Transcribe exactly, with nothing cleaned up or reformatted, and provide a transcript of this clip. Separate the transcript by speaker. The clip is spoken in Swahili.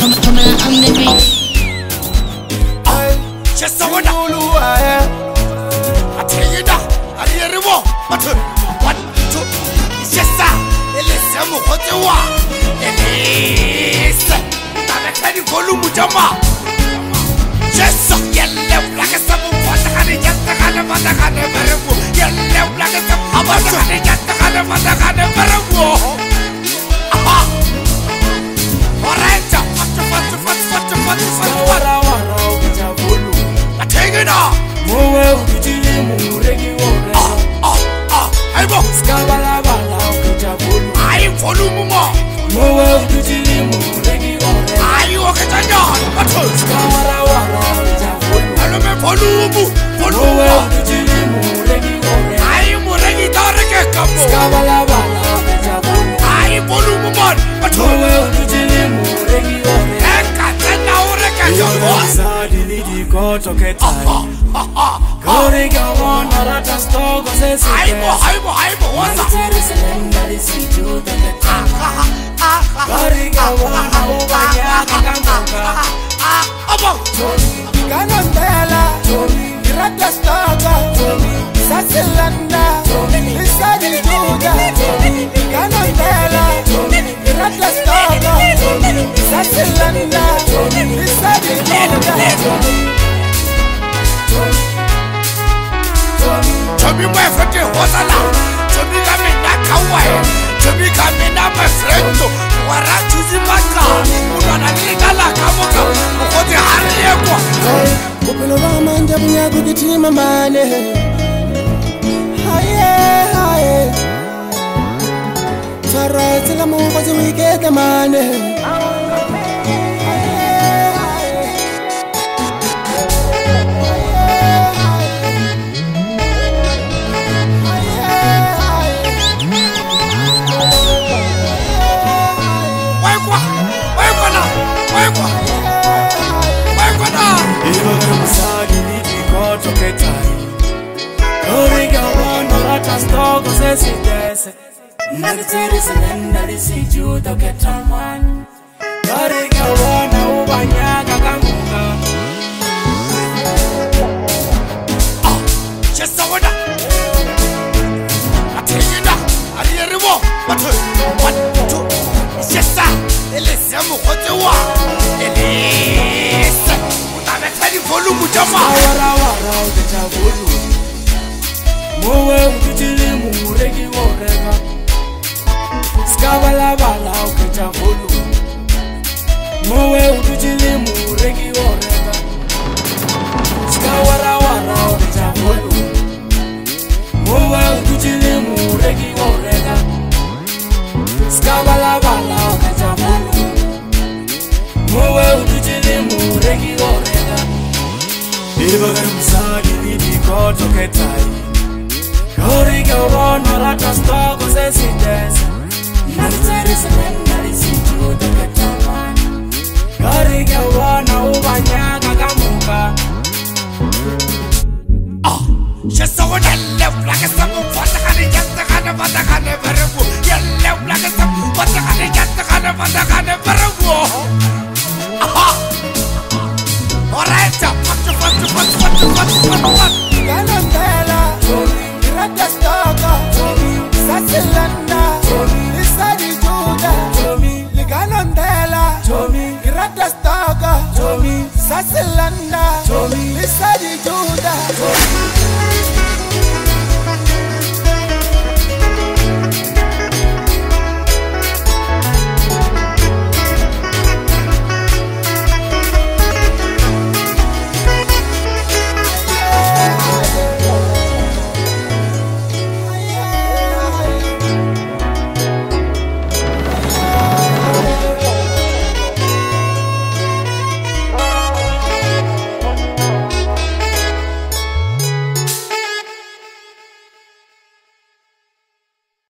Speaker 1: Coming on the beat.
Speaker 2: Just so what I tell you that I hear you walk. One, two, yes, sir. Listen, what you want. Yes, I'm telling you, Mujama. Yes, sir. Yellow black as some what the honey, just the kind of what the kind of very yellow black as some about the honey, just the kind of what the kind of very good. Aha. All right, what the what the what the what the what the what the I take it off.
Speaker 3: Mowe ukitili muregi wore.
Speaker 2: Ah ah ah. Hey bo.
Speaker 3: Skabala bala ukijabulu.
Speaker 2: Ayi volume mo.
Speaker 3: Mowe ukitili muregi wore.
Speaker 2: Ayi oketanya. Batho.
Speaker 3: Skabala wala ukijabulu.
Speaker 2: Alo me volume. Volume.
Speaker 3: Mowe ukitili muregi wore.
Speaker 2: Ayi muregi tareke kambo.
Speaker 3: Skabala bala ukijabulu.
Speaker 2: Ayi volume mo. Batho.
Speaker 3: Mowe ukitili muregi wore.
Speaker 2: Eka tena ureke kambo.
Speaker 3: Sadili koto ketai. Gori gawon arata stogo sesi.
Speaker 2: Aibo aibo aibo wasa.
Speaker 3: Teri selendari si juda ketai. Gori gawon ubanya kamuka.
Speaker 2: Abo.
Speaker 3: Kanondela. Irata stogo. Sasilanda. Isadi juda. Kanondela. Irata stogo. Sasilanda. Isadi juda.
Speaker 2: Chobi mwe fete hosala. Chobi kame na kawaii. Chobi kame na my friend. Wara chuzi maka. Unwana nilingala kamoka. Ukote hariye kwa.
Speaker 3: Kupelo wa manja bunya kukitima mane. Haye haye. Tara tila mungu zi wikete mane. Stogo sesi dese. Nagiteri selendari si juda ketamani. Gari gawana ubanya kamuka.
Speaker 2: Ah, just so what I tell you that I hear you walk. One, two, yes sir. Listen, what you want. Listen, I'm telling you, volume jama.
Speaker 3: Wara wara ukijabulu. Mowe ukitili muregi worega. Skabala bala ukijabulu. Mowe ukitili muregi worega. Skawara wara ukijabulu. Mowe ukitili muregi worega. Skabala bala ukijabulu. Mowe ukitili muregi worega. Ibagar musadi lidi koto ketai. Gori gawon arata stogo sesi dese. Nagiteri selendari si juda ketamani. Gori gawon ubanya kamuka.
Speaker 2: Ah, just so what I left like a summer for the honey, just the kind of what the kind of very good. You left like a summer for the honey, just the kind of what the kind of very good. Aha! Alright, what the what the what the what the what the what the what?
Speaker 3: Kanondela. Irata stogo. Sasilanda. Isadi juda. Likanondela. Irata stogo. Sasilanda. Isadi juda.